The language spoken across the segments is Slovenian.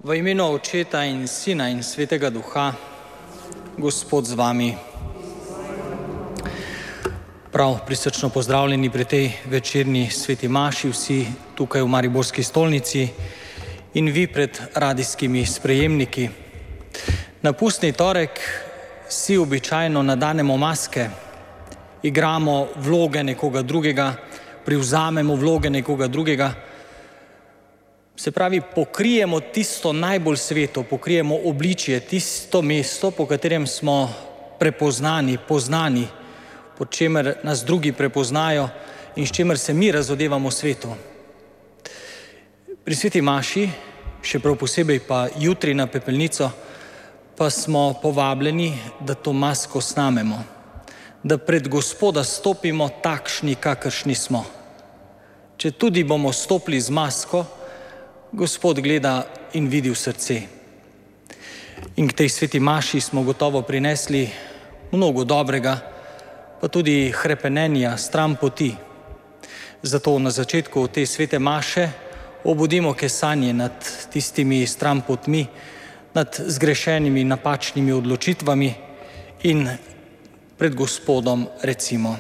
V imenu Očeta in Sina in Svetega Duha, Gospod z vami. Prav prisrčno pozdravljeni pri tej večerni sveti maši, vsi tukaj v Mariborski stolnici in vi pred radijskimi sprejemniki. Na pustni torek si običajno nadanemo maske, igramo vloge nekoga drugega, privzamemo vloge nekoga drugega. Se pravi, pokrijemo tisto najbolj sveto, pokrijemo obličje, tisto mesto, po katerem smo prepoznani, poznani, po čemer nas drugi prepoznajo in s čemer se mi razodevamo svetu. Pri sveti maši, še prav posebej pa jutri na pepelnico, pa smo povabljeni, da to masko snamemo, da pred Gospoda stopimo takšni, kakršni smo. Če tudi bomo stopili z masko, Gospod gleda in vidi v srce. In k tej sveti maši smo gotovo prinesli mnogo dobrega, pa tudi hrepenenja, stran poti. Zato na začetku te svete maše obudimo kesanje nad tistimi stran potmi, nad zgrešenimi, napačnimi odločitvami in pred Gospodom recimo: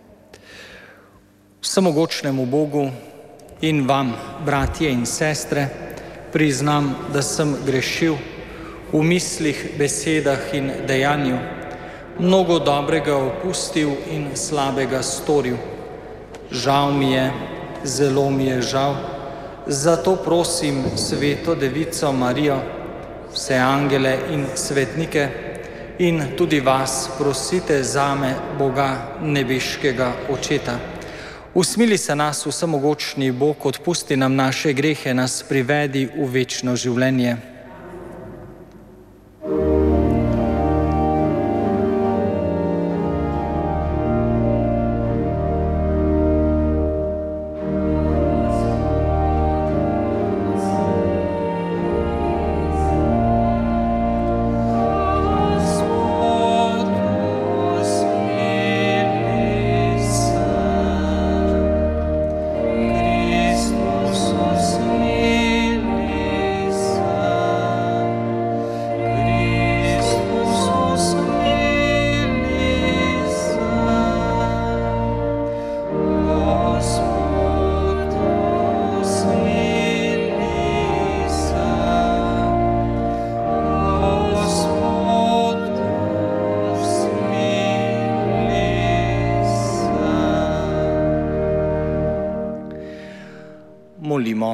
Vsemogočnemu Bogu in vam, bratje in sestre, priznam, da sem grešil v mislih, besedah in dejanju, mnogo dobrega opustil in slabega storil. Žal mi je, zelo mi je žal, zato prosim Sveto Devico Marijo, vse angele in svetnike in tudi vas prosite zame, Boga nebeškega Očeta. Usmili se nas, vsemogočni Bog, odpusti nam naše grehe, nas privedi v večno življenje. Molimo.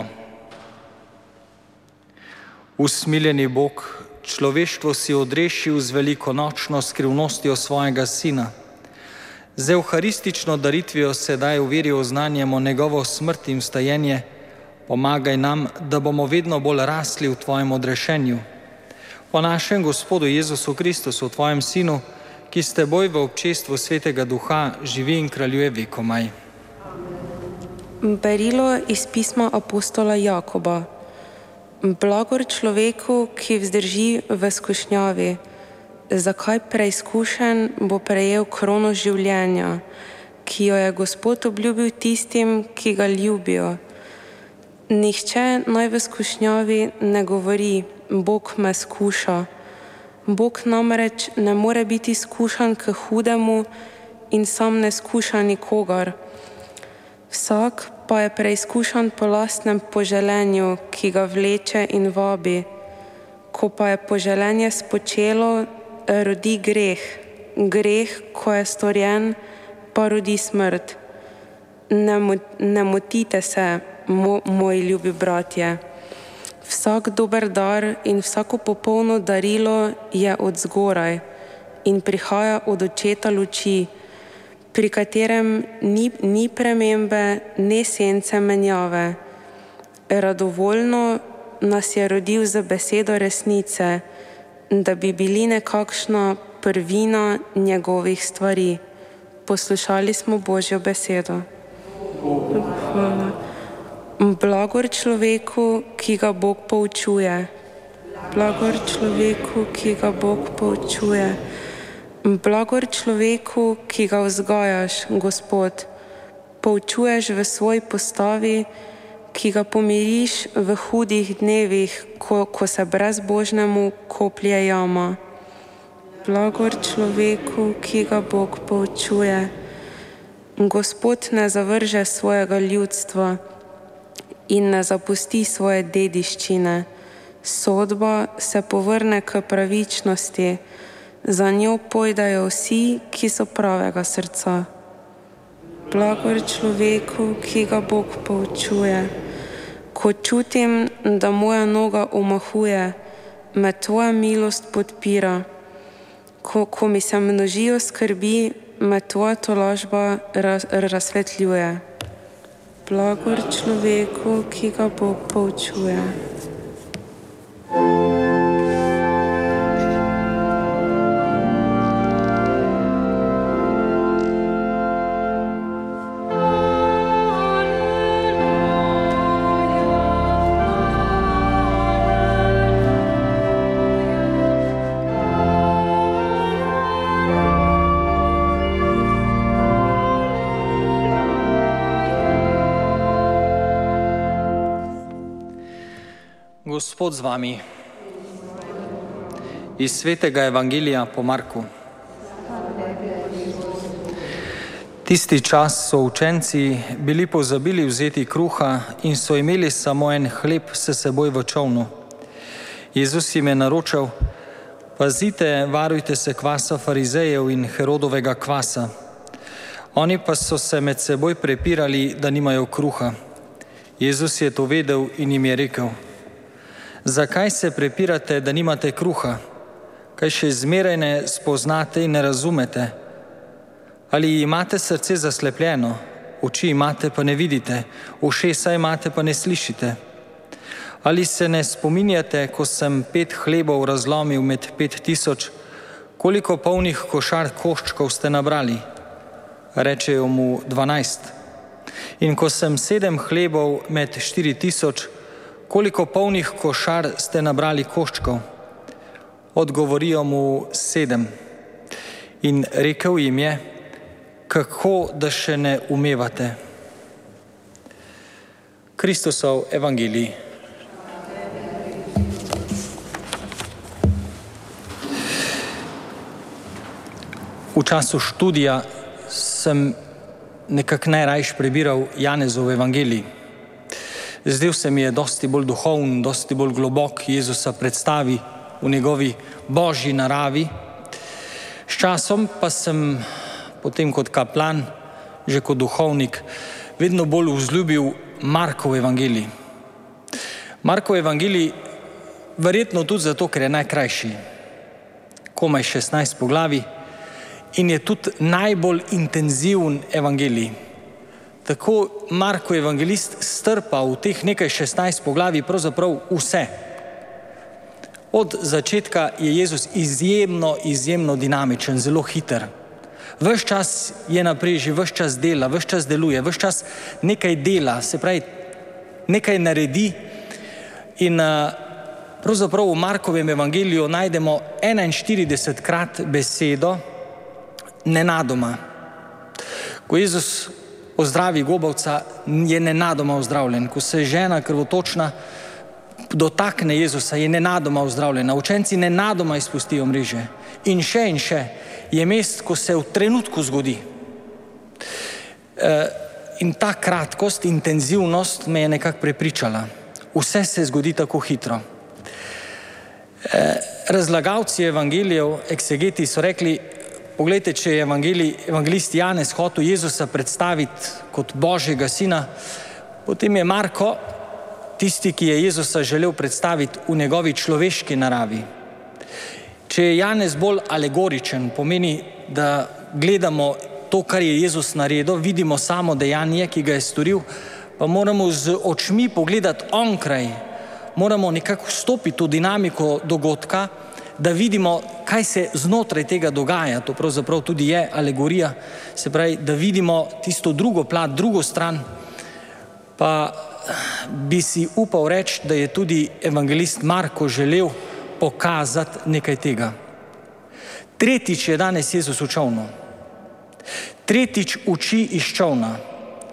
Usmiljeni Bog, človeštvo si odrešil z velikonočno skrivnostjo svojega Sina. Z evharistično daritvijo sedaj v veri oznanjamo njegovo smrt in vstajenje. Pomagaj nam, da bomo vedno bolj rasli v tvojem odrešenju. Po našem Gospodu Jezusu Kristusu, tvojem Sinu, ki s teboj v občestvu Svetega Duha živi in kraljuje vekomaj. Berilo iz pisma apostola Jakoba. Blagor človeku, ki vzdrži v skušnjavi, zakaj preizkušen bo prejel krono življenja, ki jo je Gospod obljubil tistim, ki ga ljubijo. Nihče naj v skušnjavi ne govori: Bog me skuša. Bog namreč ne more biti skušan k hudemu in sam ne skuša nikogar. Vsak pa je preizkušan po lastnem poželenju, ki ga vleče in vabi. Ko pa je poželenje spočelo, rodi greh. Greh, ko je storjen, pa rodi smrt. Ne motite se, moji ljubi bratje. Vsak dober dar in vsako popolno darilo je od zgoraj in prihaja od Očeta luči, pri katerem ni premembe, ne sence menjave. Radovoljno nas je rodil z besedo resnice, da bi bili nekakšna prvina njegovih stvari. Poslušali smo Božjo besedo. Hvala. Blagor človeku, ki ga Bog poučuje. Blagor človeku, ki ga Bog poučuje. Blagor človeku, ki ga vzgajaš, Gospod, poučuješ v svoji postavi, ki ga pomiriš v hudih dnevih, ko se brezbožnemu koplje jama. Blagor človeku, ki ga Bog poučuje. Gospod ne zavrže svojega ljudstva in ne zapusti svoje dediščine. Sodba se povrne k pravičnosti, za njo pojdajo vsi, ki so pravega srca. Blagor človeku, ki ga Bog poučuje. Ko čutim, da moja noga omahuje, me tvoja milost podpira. Ko mi se množijo skrbi, me tvoja tolažba razsvetljuje. Blagor človeku, ki ga Bog poučuje. Gospod z vami. Iz svetega evangelija po Marku. Tisti čas so učenci bili pozabili vzeti kruha in so imeli samo en hleb s seboj v čolnu. Jezus jim je naročal: pazite, varujte se kvasa farizejev in Herodovega kvasa. Oni pa so se med seboj prepirali, da nimajo kruha. Jezus je to vedel in jim je rekel: zakaj se prepirate, da nimate kruha? Kaj še zmeraj ne spoznate in ne razumete? Ali imate srce zaslepljeno, oči imate pa ne vidite, ušesa imate pa ne slišite? Ali se ne spominjate, ko sem 5 hlebov razlomil med 5000, koliko polnih košar koščkov ste nabrali? Rečejo mu 12. In ko sem 7 hlebov med 4000, koliko polnih košar ste nabrali koščkov? Odgovorijo mu 7. In rekel jim je: kako da še ne umevate? Kristusov evangelij. V času študija sem nekako najrajš prebiral Janezov evangelij. Zdel se mi je dosti bolj duhoven, dosti bolj globok, Jezusa predstavi v njegovi božji naravi. S časom pa sem potem kot kaplan, že kot duhovnik, vedno bolj vzljubil Markov evangelij. Markov evangelij verjetno tudi zato, ker je najkrajši, komaj 16 poglavij, in je tudi najbolj intenziven evangelij. Tako Marko evangelist strpa v teh nekaj 16 poglavij pravzaprav vse. Od začetka je Jezus izjemno dinamičen, zelo hiter. Ves čas je na preži, ves čas dela, ves čas deluje, ves čas nekaj dela, se pravi, nekaj naredi. In pravzaprav v Markovem evangeliju najdemo 41krat besedo nenadoma. Ko Jezus ozdravi gobavca, je nenadoma ozdravljen. Ko se žena krvotočna dotakne Jezusa, je nenadoma ozdravljena. Učenci nenadoma izpustijo mreže. In še je mest, ko se v trenutku zgodi. In ta kratkost, intenzivnost me je nekako prepričala. Vse se zgodi tako hitro. Razlagalci evangelijev, eksegeti so rekli: poglejte, če je evangelist Janez hotel Jezusa predstaviti kot Božjega sina, potem je Marko tisti, ki je Jezusa želel predstaviti v njegovi človeški naravi. Če je Janez bolj alegoričen, pomeni, da gledamo to, kar je Jezus naredil, vidimo samo dejanje, ki ga je storil, pa moramo z očmi pogledati onkraj, moramo nekako vstopiti v dinamiko dogodka, da vidimo, kaj se znotraj tega dogaja. To pravzaprav tudi je alegorija, se pravi, da vidimo tisto drugo plat, drugo stran. Pa bi si upal reči, da je tudi evangelist Marko želel pokazati nekaj tega. Tretjič je danes Jezus v čolnu. Tretjič uči iz čolna.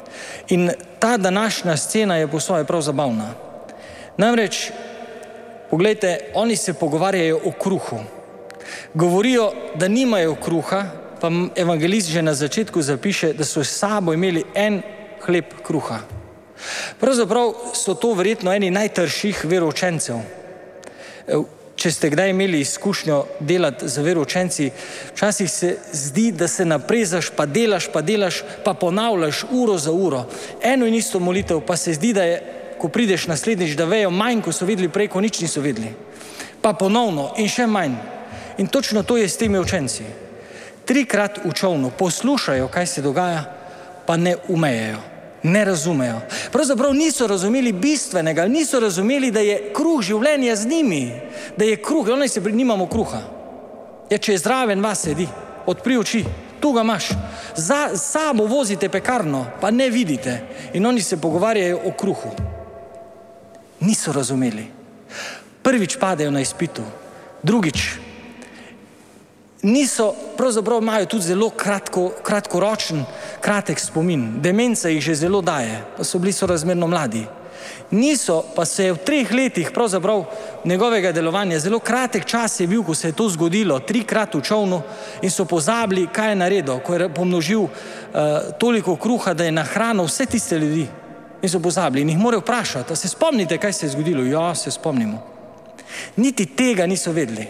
In ta današnja scena je po svoje prav zabavna. Namreč, poglejte, oni se pogovarjajo o kruhu. Govorijo, da nimajo kruha, pa evangelist že na začetku zapiše, da so s sabo imeli en hleb kruha. Pravzaprav so to verjetno eni najtrših veroučencev. Če ste kdaj imeli izkušnjo delati z veroučenci, včasih se zdi, da se naprezaš, pa delaš, pa ponavljaš uro za uro. Eno in isto molitev, pa se zdi, da je, ko prideš naslednjič, da vejo manj, ko so vedeli prej, ko nič niso vedeli. Pa ponovno in še manj. In točno to je s temi učenci. 3-krat v čolnu poslušajo, kaj se dogaja, pa ne umejejo, ne razumejo. Pravzaprav niso razumeli bistvenega, niso razumeli, da je kruh življenja z njimi, da je kruh, oni se nimamo kruha. Ja, če je zraven vas sedi, odpri oči, tu ga imaš, za sabo vozite pekarno, pa ne vidite. In oni se pogovarjajo o kruhu. Niso razumeli. Prvič padejo na izpitu, drugič niso, pravzaprav imajo tudi zelo kratkoročen, kratek spomin. Demenca jih že zelo daje, pa so bili sorazmerno mladi. Niso, pa se je v 3 letih pravzaprav njegovega delovanja, zelo kratek čas je bil, ko se je to zgodilo, 3-krat v čolnu in so pozabili, kaj je naredil, ko je pomnožil toliko kruha, da je nahranil vse tiste ljudi. In so pozabili in jih morajo vprašati, a se spomnite, kaj se je zgodilo? Ja, se spomnimo. Niti tega niso vedeli.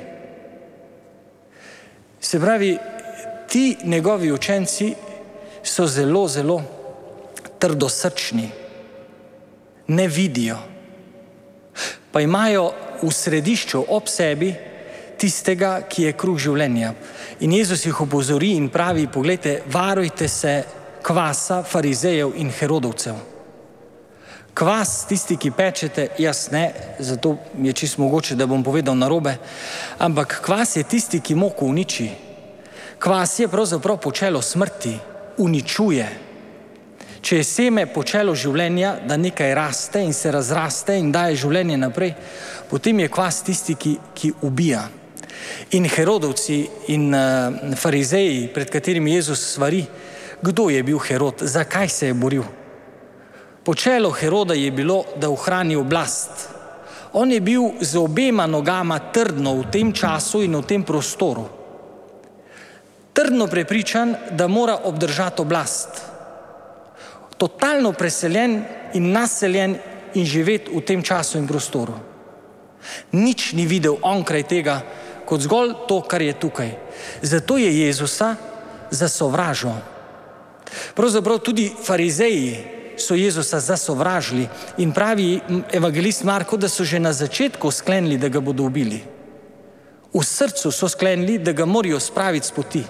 Se pravi, ti njegovi učenci so zelo, zelo trdosrčni, ne vidijo. Pa imajo v središču ob sebi tistega, ki je kruh življenja. In Jezus jih opozori in pravi, poglejte, varujte se kvasa farizejev in herodovcev. Kvas, tisti, ki pečete, jaz ne, zato je čisto mogoče, da bom povedal narobe, ampak kvas je tisti, ki moko uniči. Kvas je pravzaprav počelo smrti, uničuje. Če je seme počelo življenja, da nekaj raste in se razraste in daje življenje naprej, potem je kvas tisti, ki ubija. In herodovci in farizeji, pred katerimi Jezus svari, kdo je bil Herod, zakaj se je boril? Počelo Heroda je bilo, da ohrani oblast. On je bil z obema nogama trdno v tem času in v tem prostoru. Trdno prepričan, da mora obdržati oblast. Totalno preseljen in naseljen in živeti v tem času in prostoru. Nič ni videl onkraj tega, kot zgolj to, kar je tukaj. Zato je Jezusa zasovražil. Pravzaprav tudi farizeji so Jezusa zasovražili in pravi evangelist Marko, da so že na začetku sklenili, da ga bodo ubili. V srcu so sklenili, da ga morajo spraviti s poti.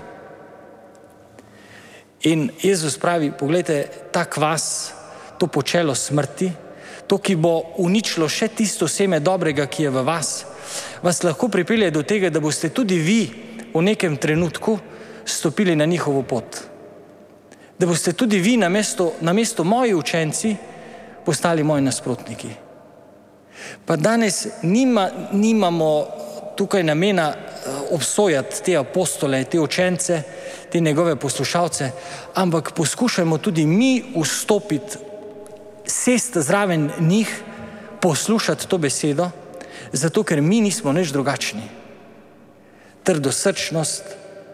In Jezus pravi, poglejte, ta kvas, to počelo smrti, to, ki bo uničilo še tisto seme dobrega, ki je v vas, vas lahko pripelje do tega, da boste tudi vi v nekem trenutku stopili na njihovo pot. Da boste tudi vi namesto moji učenci postali moji nasprotniki. Pa danes nimamo tukaj namena obsojati te apostole, te učence, te njegove poslušalce, ampak poskušajmo tudi mi vstopiti, sesti zraven njih, poslušati to besedo, zato ker mi nismo nič drugačni. Trdosrčnost,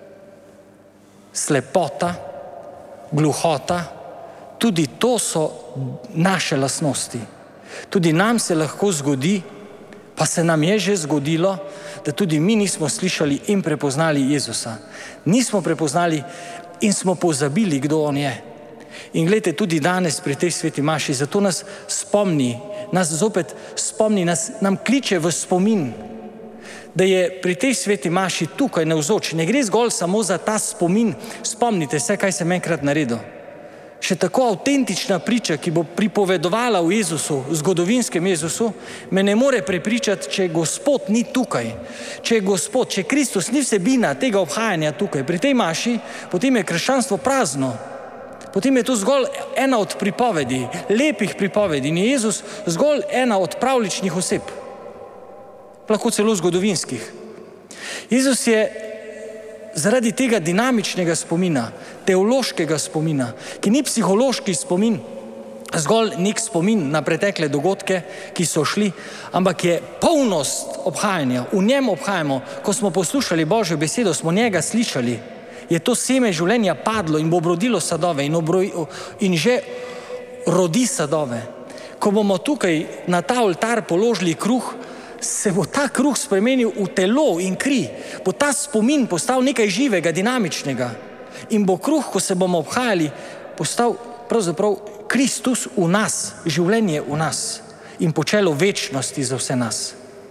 slepota, gluhota, tudi to so naše lastnosti. Tudi nam se lahko zgodi, pa se nam je že zgodilo, da tudi mi nismo slišali in prepoznali Jezusa. Nismo prepoznali in smo pozabili, kdo on je. In gledajte, tudi danes pri tej sveti maši, zato nas zopet spomni, nam kliče v spomin, da je pri tej sveti maši tukaj navzoč. Ne gre zgolj samo za ta spomin, spomnite se, kaj sem enkrat naredil. Še tako avtentična priča, ki bo pripovedovala o Jezusu, zgodovinskem Jezusu, me ne more prepričati, če Gospod ni tukaj. Če Kristus ni vsebina tega obhajanja tukaj, pri tej maši, potem je krščanstvo prazno. Potem je to zgolj ena od pripovedi, lepih pripovedi. In je Jezus zgolj ena od pravličnih oseb. Lahko celo zgodovinskih. Jezus je zaradi tega dinamičnega spomina, teološkega spomina, ki ni psihološki spomin, zgolj nek spomin na pretekle dogodke, ki so šli, ampak je polnost obhajanja. V njem obhajamo, ko smo poslušali Božjo besedo, smo njega slišali, je to seme življenja padlo in bo obrodilo sadove in že rodi sadove. Ko bomo tukaj na ta oltar položili kruh, se bo ta kruh spremenil v telo in kri, bo ta spomin postal nekaj živega, dinamičnega in bo kruh, ko se bomo obhajali, postal pravzaprav Kristus v nas, življenje v nas in počelo večnosti za vse nas.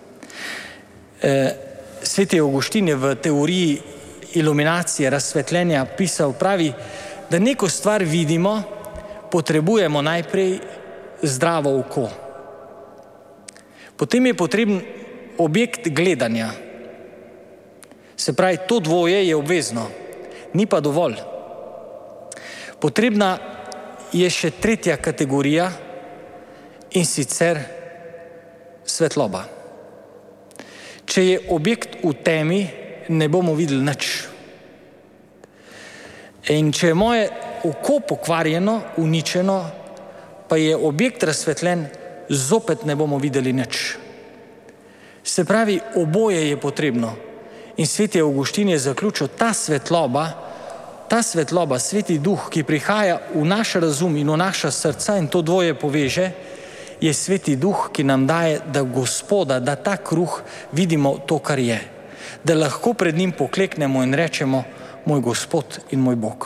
Sveti Avguštin je v teoriji iluminacije, razsvetljenja pisal, pravi, da neko stvar vidimo, potrebujemo najprej zdravo oko. Potem je potreben objekt gledanja. Se pravi, to dvoje je obvezno, ni pa dovolj. Potrebna je še tretja kategorija in sicer svetloba. Če je objekt v temi, ne bomo videli nič. In če je moje oko pokvarjeno, uničeno, pa je objekt razsvetljen, zopet ne bomo videli nič. Se pravi, oboje je potrebno. In sveti Avguštin je zaključil, ta svetloba, sveti duh, ki prihaja v naš razum in v naša srca in to dvoje poveže, je sveti duh, ki nam daje, da Gospoda, da ta kruh vidimo to, kar je. Da lahko pred njim pokleknemo in rečemo, moj Gospod in moj Bog.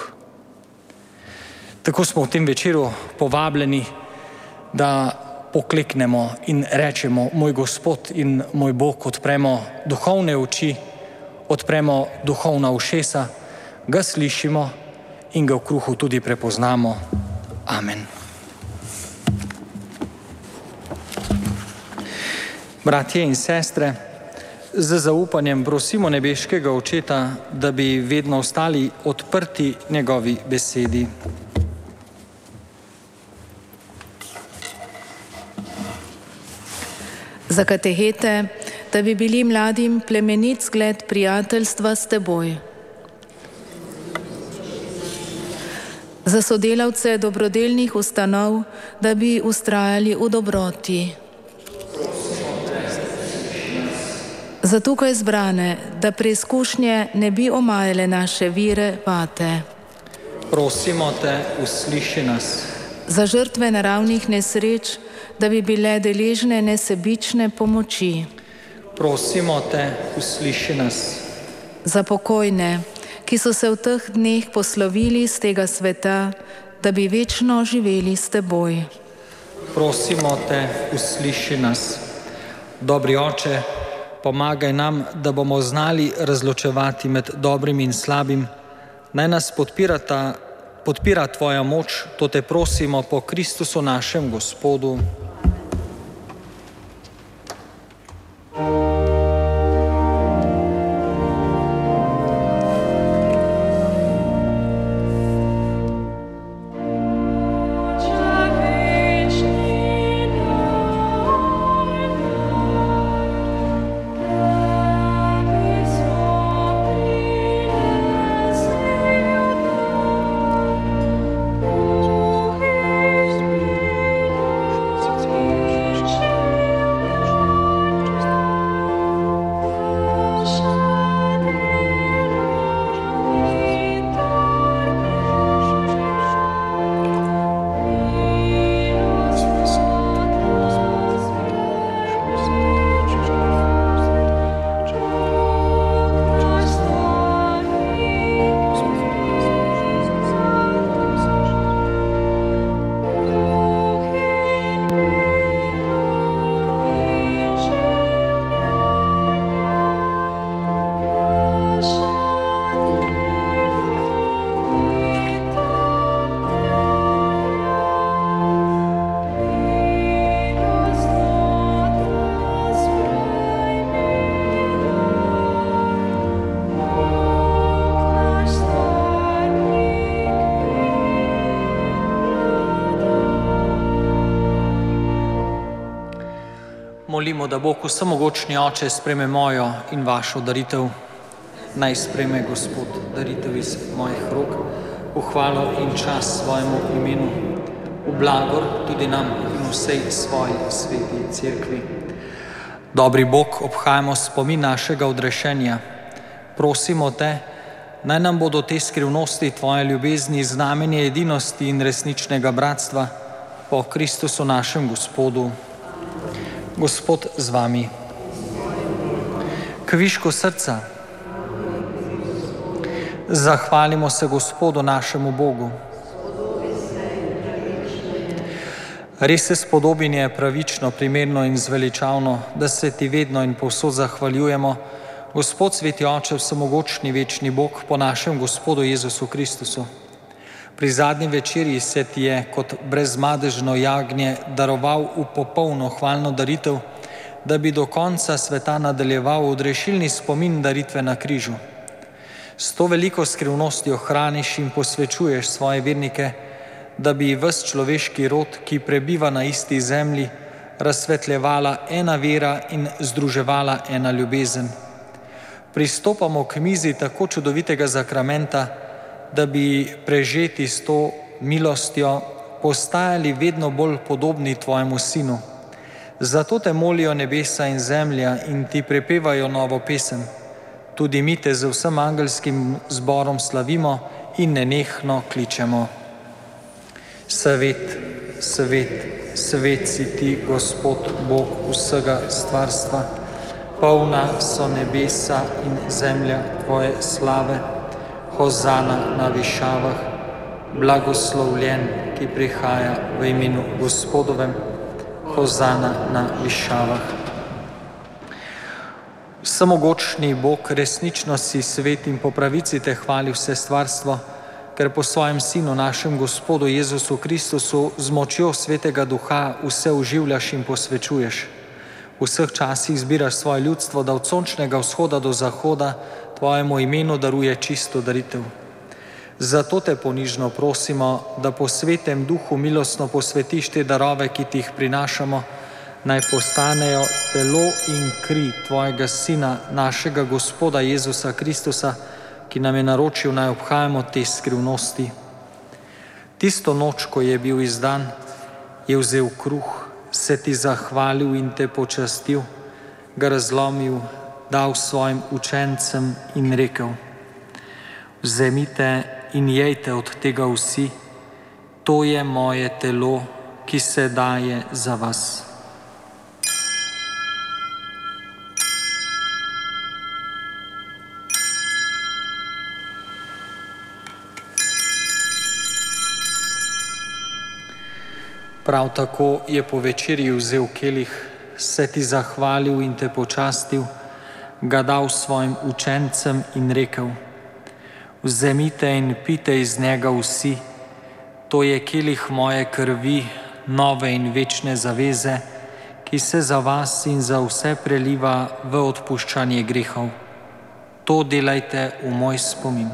Tako smo v tem večeru povabljeni, da pokleknemo in rečemo, moj Gospod in moj Bog, odpremo duhovne oči, odpremo duhovna ušesa, ga slišimo in ga v kruhu tudi prepoznamo. Amen. Bratje in sestre, z zaupanjem prosimo nebeškega Očeta, da bi vedno ostali odprti njegovi besedi. Za katehete, da bi bili mladim plemenit zgled prijateljstva s teboj. Za sodelavce dobrodelnih ustanov, da bi vztrajali v dobroti. Za tukaj zbrane, da preizkušnje ne bi omajale naše vire vate. Prosimo te, usliši nas. Za žrtve naravnih nesreč, da bi bile deležne nesebične pomoči. Prosimo te, usliši nas. Za pokojne, ki so se v teh dneh poslovili z tega sveta, da bi večno živeli s teboj. Prosimo te, usliši nas. Dobri Oče, pomagaj nam, da bomo znali razločevati med dobrim in slabim. Naj nas podpira tvoja moč, to te prosimo po Kristusu našem Gospodu. Molimo, da Bog vsemogočni Oče sprejme mojo in vašo daritev. Naj sprejme Gospod daritev iz mojih rok, v hvalo in čast svojemu imenu, v v blagor tudi nam in vsej svoji sveti cerkvi. Dobri Bog, obhajamo spomin našega odrešenja. Prosimo te, naj nam bodo te skrivnosti tvoje ljubezni, znamenje edinosti in resničnega bratstva po Kristusu našem Gospodu. Gospod z vami. Kvišku srca. Zahvalimo se Gospodu našemu Bogu. Res se spodobin je pravično, primerno in zveličavno, da se ti vedno in povsod zahvaljujemo, Gospod sveti Oče, vsemogočni večni Bog, po našem Gospodu Jezusu Kristusu. Pri zadnji večerji se ti je kot brezmadežno jagnje daroval v popolno hvalno daritev, da bi do konca sveta nadaljeval odrešilni spomin daritve na križu. S to veliko skrivnostjo hraniš in posvečuješ svoje vernike, da bi ves človeški rod, ki prebiva na isti zemlji, razsvetljevala ena vera in združevala ena ljubezen. Pristopamo k mizi tako čudovitega zakramenta, da bi prežeti s to milostjo postajali vedno bolj podobni tvojemu Sinu. Zato te molijo nebesa in zemlja in ti prepevajo novo pesem. Tudi mi te z vsem angelskim zborom slavimo in nenehno kličemo. Svet, svet, svet si ti, Gospod, Bog vsega stvarstva. Polna so nebesa in zemlja tvoje slave. Hozana na višavah, blagoslovljen, ki prihaja v imenu Gospodovem. Hozana na višavah. Vsemogočni Bog, resnično si svet in po pravici te hvali vse stvarstvo, ker po svojem Sinu, našem Gospodu Jezusu Kristusu, z močjo Svetega Duha vse oživljaš in posvečuješ. V vseh časih zbiraš svoje ljudstvo, da od sončnega vzhoda do zahoda tvojemu imenu daruje čisto daritev. Zato te ponižno prosimo, da po Svetem Duhu milostno posvetiš te darove, ki ti jih prinašamo, naj postanejo telo in kri tvojega Sina, našega Gospoda Jezusa Kristusa, ki nam je naročil, naj obhajamo te skrivnosti. Tisto noč, ko je bil izdan, je vzel kruh, se ti zahvalil in te počastil, ga razlomil, dal svojim učencem in rekel: vzemite in jejte od tega vsi, to je moje telo, ki se daje za vas. Prav tako je po večerji vzel kelih, se ti zahvalil in te počastil, ga dal svojim učencem in rekel: vzemite in pite iz njega vsi, to je kelih moje krvi, nove in večne zaveze, ki se za vas in za vse preliva v odpuščanje grehov. To delajte v moj spomin.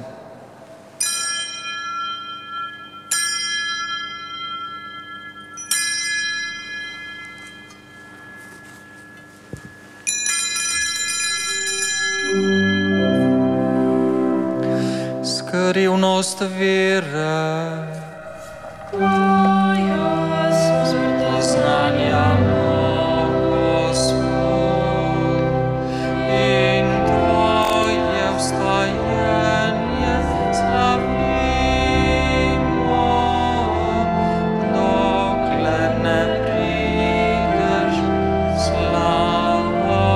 Skrivnost vere, spoznanjamo, Gospod, in tvoje vstajenje slavimo, dokler ne prideš slava.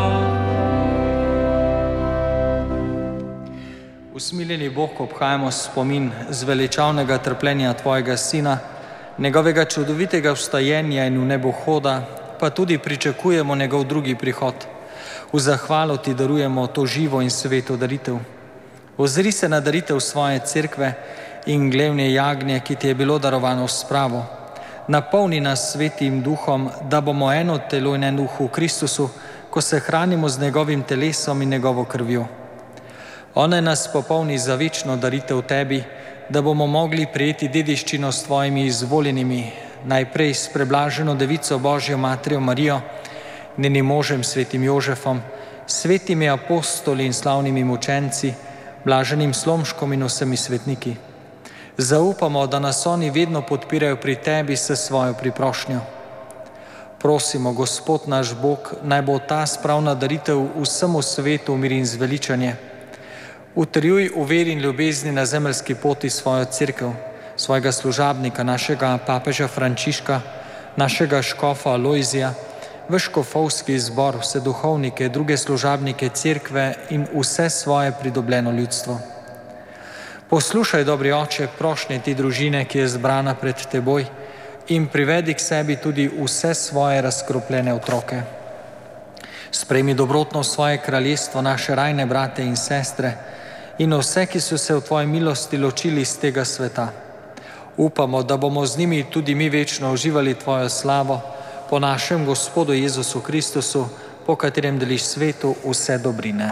Usmiljeni Bog, obhajamo spomin zveličavnega trpljenja tvojega Sina, njegovega čudovitega vstajenja in v nebohoda, pa tudi pričakujemo njegov drugi prihod. V zahvalo ti darujemo to živo in sveto daritev. Ozri se na daritev svoje cerkve in glevne jagnje, ki ti je bilo darovano v spravo. Napolni nas svetim duhom, da bomo eno telo in en duh v Kristusu, ko se hranimo z njegovim telesom in njegovo krvjo. Ona nas popolni za večno daritev tebi, da bomo mogli prejeti dediščino s tvojimi izvoljenimi, najprej s preblaženo Devico Božjo Matrijo Marijo, njenim možem svetim Jožefom, svetimi apostoli in slavnimi mučenci, blaženim Slomškom in vsemi svetniki. Zaupamo, da nas oni vedno podpirajo pri tebi s svojo priprošnjo. Prosimo, Gospod naš Bog, naj bo ta spravna daritev vsemu svetu mir in zveličanje. Utrjuj v veri in ljubezni na zemeljski poti svojo cerkev, svojega služabnika, našega papeža Frančiška, našega škofa Alojzija, v škofovski zbor, vse duhovnike, druge služabnike cerkve in vse svoje pridobljeno ljudstvo. Poslušaj, dobri oče, prošnje te družine, ki je zbrana pred teboj, in privedi k sebi tudi vse svoje razkropljene otroke. Sprejmi dobrotno v svoje kraljestvo naše rajne brate in sestre in vse, ki so se v tvoji milosti ločili iz tega sveta. Upamo, da bomo z njimi tudi mi večno uživali tvojo slavo po našem Gospodu Jezusu Kristusu, po katerem deliš svetu vse dobrine.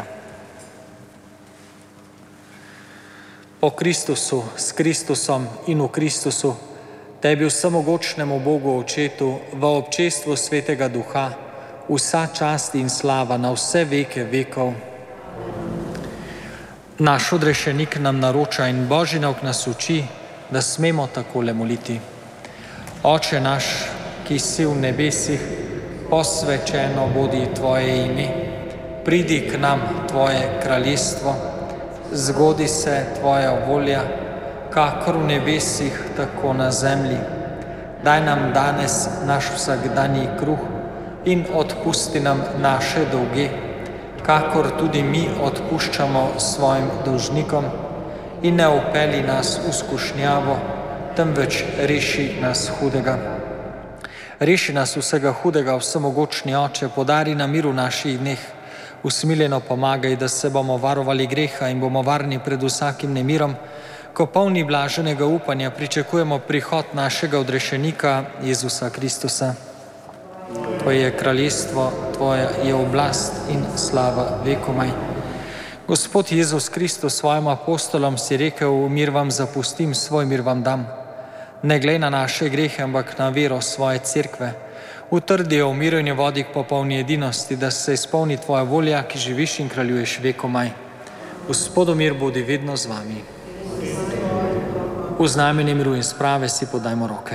Po Kristusu, s Kristusom in v Kristusu, tebi vsemogočnemu Bogu Očetu, v občestvu Svetega Duha, vsa čast in slava na vse veke vekov. Naš odrešenik nam naroča in Božji nauk nas uči, da smemo takole moliti. Oče naš, ki si v nebesih, posvečeno bodi tvoje ime, pridi k nam tvoje kraljestvo, zgodi se tvoja volja, kakor v nebesih, tako na zemlji. Daj nam danes naš vsakdanji kruh in odpusti nam naše dolge, kakor tudi mi odpuščamo svojim dolžnikom, in ne vpelji nas v skušnjavo, temveč reši nas hudega. Reši nas vsega hudega, vsemogočni Oče, podari nam mir v naših dneh, usmiljeno pomagaj, da se bomo varovali greha in bomo varni pred vsakim nemirom, ko polni blaženega upanja pričakujemo prihod našega odrešenika Jezusa Kristusa. Tvoje je kraljestvo, tvoja je oblast in slava vekomaj. Gospod Jezus Kristus svojim apostolom si rekel, mir vam zapustim, svoj mir vam dam. Ne glej na naše grehe, ampak na vero svoje cerkve. Utrdi jo v miru in jo vodi k popolni edinosti, da se izpolni tvoja volja, ki živiš in kraljuješ vekomaj. Gospodu mir bodi vedno z vami. V znamenje miru in sprave si podajmo roke.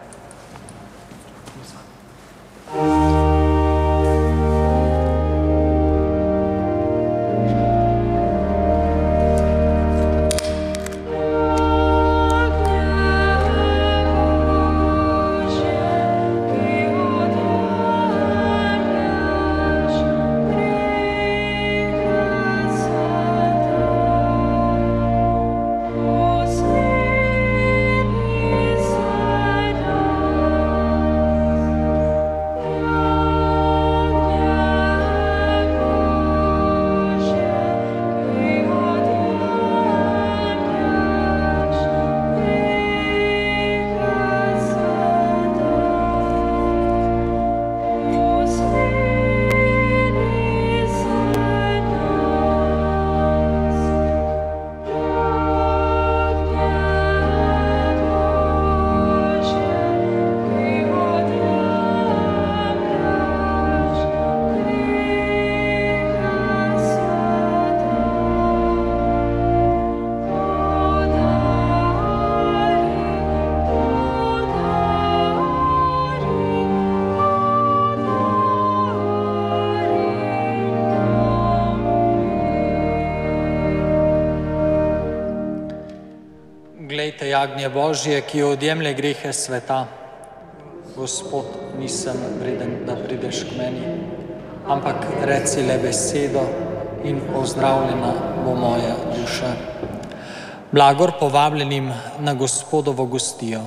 Glejte, jagnje Božje, ki odjemlje grehe sveta. Gospod, nisem vreden, da prideš k meni, ampak reci le besedo in ozdravljena bo moja duša. Blagor povabljenim na Gospodovo gostijo.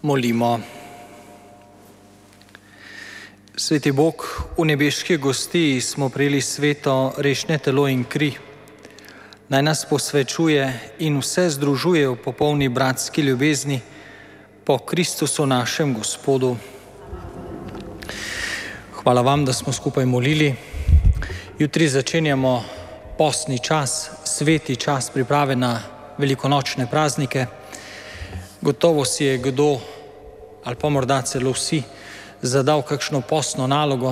Molimo. Sveti Bog, v nebeški gostiji smo prejeli sveto rešne telo in kri. Naj nas posvečuje in vse združuje v popolni bratski ljubezni po Kristusu našem Gospodu. Hvala vam, da smo skupaj molili. Jutri začenjamo postni čas, sveti čas priprave na velikonočne praznike. Gotovo si je kdo, ali pa morda celo vsi, zadal kakšno postno nalogo.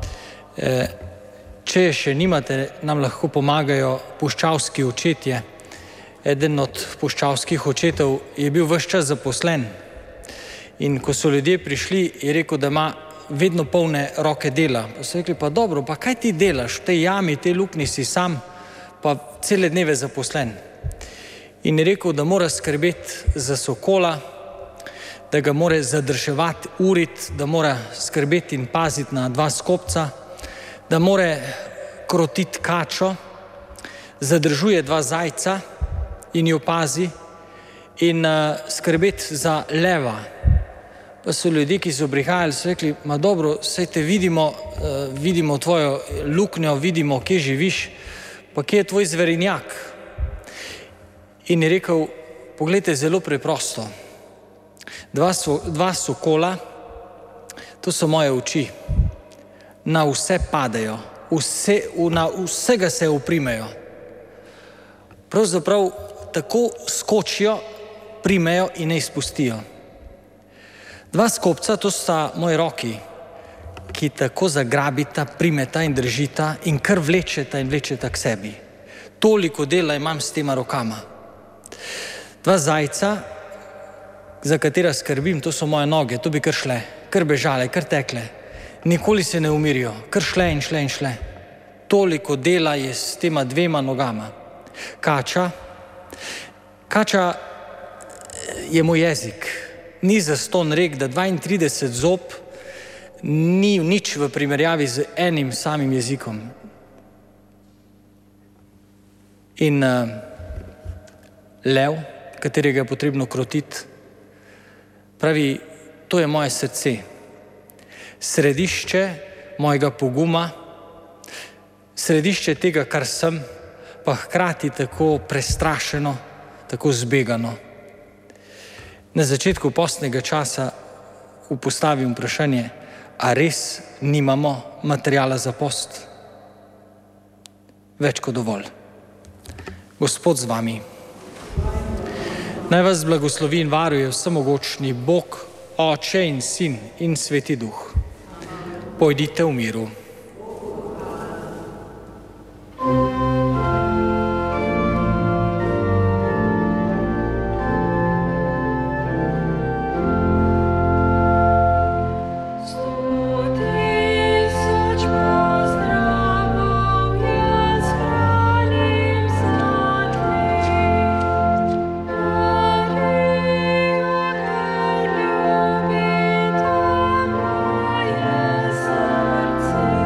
Če je še nimate, nam lahko pomagajo puščavski očetje. Eden od puščavskih očetov je bil ves čas zaposlen. In ko so ljudje prišli, je rekel, da ima vedno polne roke dela. Pa so rekli, pa dobro, pa kaj ti delaš? V tej jami, tej luknji si sam, pa cele dneve zaposlen. In je rekel, da mora skrbeti za sokola, da ga mora zadrževati, uriti, da mora skrbeti in paziti na 2 skopca, da mora krotiti kačo, zadržuje 2 zajca in jo pazi in skrbeti za leva. Pa so ljudje, ki so prihajali, so rekli, ma dobro, saj te vidimo tvojo luknjo, vidimo, kje živiš, pa kje je tvoj zverinjak. In je rekel, poglejte, zelo preprosto. 2 sokola, to so moje oči. Na vse padejo, na vsega se oprimejo. Pravzaprav tako skočijo, primejo in ne izpustijo. 2 skopca, to sta moji roki, ki tako zagrabita, primeta in držita in kar vlečeta in vlečeta k sebi. Toliko dela imam s tema rokama. 2 zajca, za katera skrbim, to so moje noge, to bi kar šle, kar bežale, kar tekle. Nikoli se ne umirijo, kar šle in šle in šle. Toliko dela je s tema 2 nogama. Kača je moj jezik. Ni zastonj rek, da 32 zob ni nič v primerjavi z enim samim jezikom. In lev, katerega je potrebno krotiti, pravi, to je moje srce. Središče mojega poguma, središče tega, kar sem, pa hkrati tako prestrašeno, tako zbegano. Na začetku postnega časa postavim vprašanje, a res nimamo materijala za post? Več kot dovolj. Gospod z vami. Naj vas blagoslovi in varuje vsemogočni Bog, Oče in Sin in Sveti Duh. Pojdite v miru. Thank you.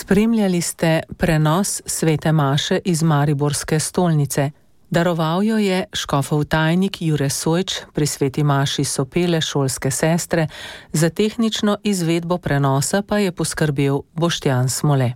Spremljali ste prenos svete maše iz mariborske stolnice. Daroval jo je škofov tajnik Jure Sojč, pri sveti maši so pele šolske sestre, za tehnično izvedbo prenosa pa je poskrbel Boštjan Smole.